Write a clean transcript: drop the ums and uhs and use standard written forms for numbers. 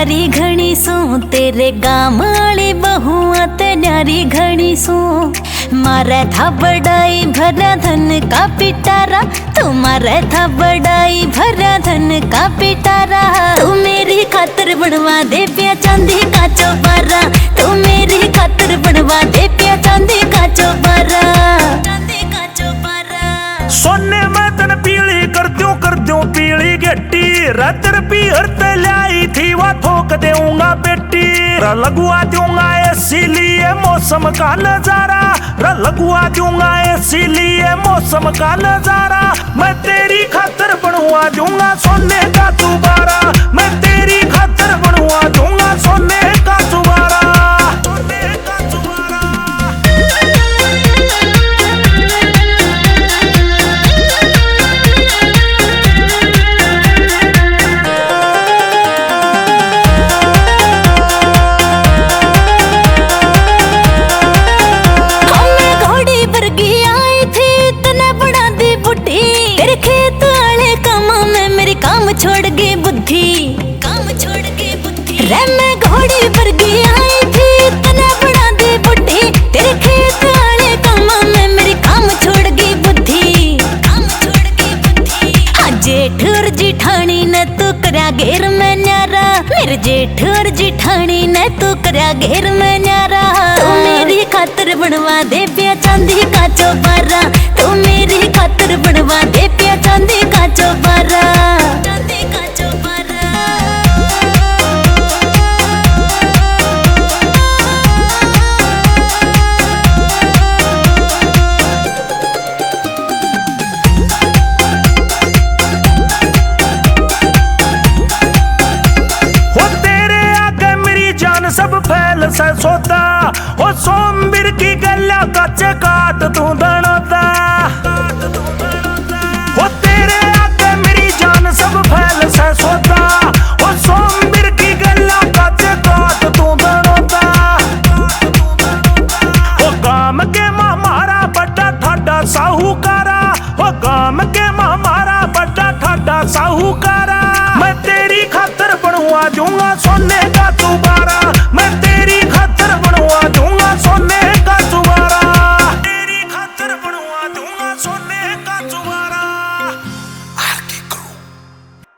न्यारी घणी सो तेरे गाम वाली बहुआ ते न्यारी घणी सो मारे था बड़ाई भरा धन का पिटारा तुम्हारे था बड़ाई भरा धन का पिटारा तू मेरी खातर बनवा दे पिया चांदी का चौबारा तू मेरी खातर बनवा दे पिया चांदी का चौबारा चांदी का चौबारा सोने में तन पीली कर दूं पीली गट्टी रतर पीहर ते लाई थी वो ठोक दूंगा बेटी लगवा दूंगा इसीलिए मौसम का नजारा लगवा दूंगा इसीलिए मौसम का नजारा मैं तेरी खातर बनवा दूंगा सोने का दोबारा मैं तेरी खातर बनवा दूंगा सोने का दोबारा सोने का दोबारा। छोड़ गई बुद्धि रे मैं घोड़ी पर गई आई थी तना बड़ा दी बुद्धि तेरे खेत वाले कामा में मेरी काम छोड़ गई बुद्धि हाँ जेठ और जिठानी ने तू करया घेर में न्यारा मेरे जेठ और जिठानी ने तू करया घेर में न्यारा तू मेरी खातर बनवा दे पिया चांदी का चौबारा तू मेरी खातर बनवा दे पिया चांदी का चौबारा सब फैल से सोता हो सोमबीर की गला कच्चे काट तू दणोता हो तेरे आगे मेरी जान सब फैल से सोता हो सोमबीर की गला कच्चे काट तू दणोता हो गाम के मारा बड़ा ठाडा साहूकारा हो गाम के मारा बड़ा ठाडा साहूकारा मैं तेरी खातर बनवा दूंगा सोने का दोबारा मैं तेरी खातर बनवा दूंगा सोने का दोबारा।